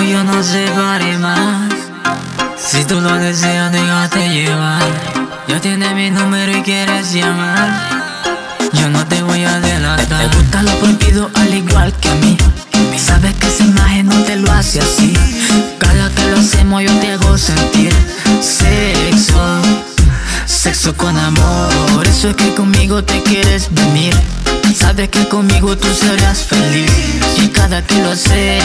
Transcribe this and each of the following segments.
yo no separé más. Si tú lo deseas, déjate llevar. Ya tienes mi número y quieres llamar. Yo no te voy a delatar. Te gusta lo prohibido al igual que a mí. Sabes que esa imagen no te lo hace así. Cada que lo hacemos yo te hago sentir sexo, sexo con amor. Por eso es que conmigo te quieres venir. Sabes que conmigo tú serás feliz. Y cada que lo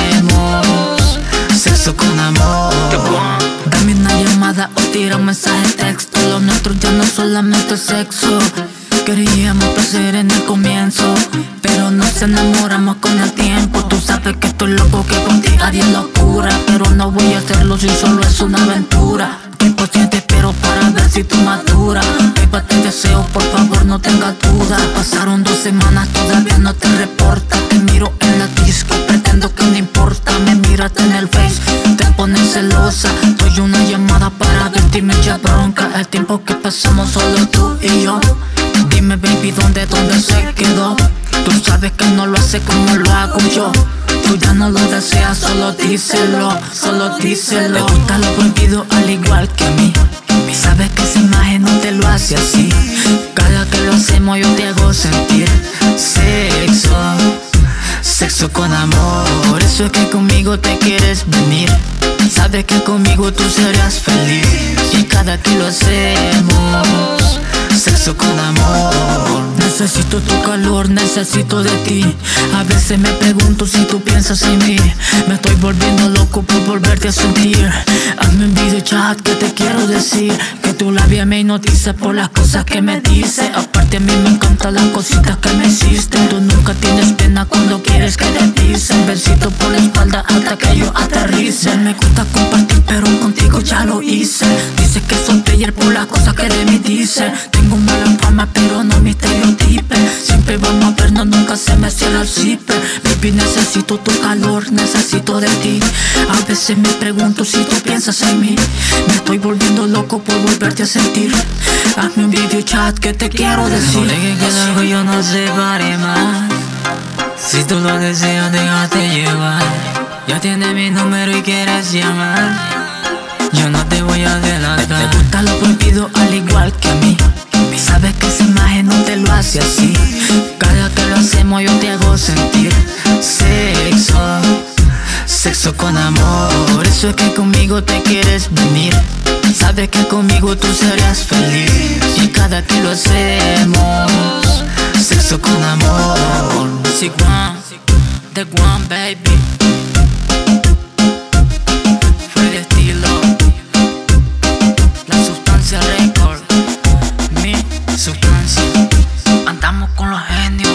hacemos, sexo con amor. Dame una llamada o tira un mensaje de texto. Lo nuestro ya no es solamente sexo. Queríamos placer en el comienzo, pero nos enamoramos con el tiempo. Tú sabes que estoy loco, que por ti haría locura, pero no voy a hacerlo si solo es una aventura. Tiempo te espero para ver si tú maduras. Baby, te deseo, por favor no tengas duda. Pasaron 2 semanas, todavía no te reporta. Te miro en la disco, pretendo que no importa. Me miraste en el face, te pones celosa. Doy una llamada para verte y me echa bronca. El tiempo que pasamos solo tú y yo. Dime baby, ¿dónde se quedó? Tú sabes que no lo hace como lo hago yo. Tú ya no lo deseas, solo díselo, solo díselo. Te gusta lo prohibido al igual que a mí. Sabes que esa imagen no te lo hace así. Cada que lo hacemos yo te hago sentir sexo, sexo con amor. Por eso es que conmigo te quieres venir. Sabes que conmigo tú serás feliz. Y cada que lo hacemos, sexo con amor. Necesito tu calor, necesito de ti. A veces me pregunto si tú piensas en mí. Me estoy volviendo loco por volverte a sentir. Hazme un video chat que te quiero decir. Que tú la vi me hipnotiza por las cosas que me dice. Aparte a mí me encantan las cositas que me hiciste. Tú nunca tienes pena cuando quieres que te pisen. Besito por la espalda hasta que yo aterrice. Me gusta compartir pero contigo ya lo hice. Dice que soy player por las cosas que de mí dice. Tengo mala fama pero no mi estereotipe. Siempre vamos a vernos, nunca se me cierra el zipper. Baby, necesito tu calor, necesito de ti. A veces me pregunto si tú piensas en mí. Me estoy volviendo loco por volverte a sentir. Hazme un video chat que te quiero decir. No dejes que el orgullo no separe más. Si tú lo deseas, déjate llevar. Ya tienes mi número y quieres llamar. Yo no te voy a delatar. Te gusta lo prohibido al igual que a mí. Sabes que esa imagen no te lo hace así. Cada que lo hacemos yo te hago sentir sexo, sexo con amor. Por eso es que conmigo te quieres venir. Sabes que conmigo tú serás feliz. Y cada que lo hacemos, sexo con amor. Si one, the one baby. Fue el estilo, la sustancia record. Sustancia, andamos con los genios.